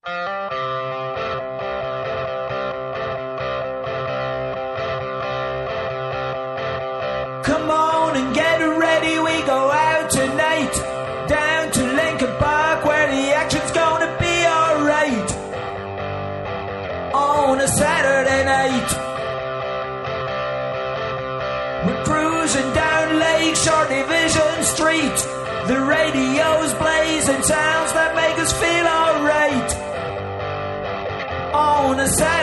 Come on and get ready, we go out tonight, down to Lincoln Park where the action's gonna be alright. On a Saturday night, we're cruising down Lakeshore Division Street. The radio's blazing sounds that make us feel alright. On a Saturday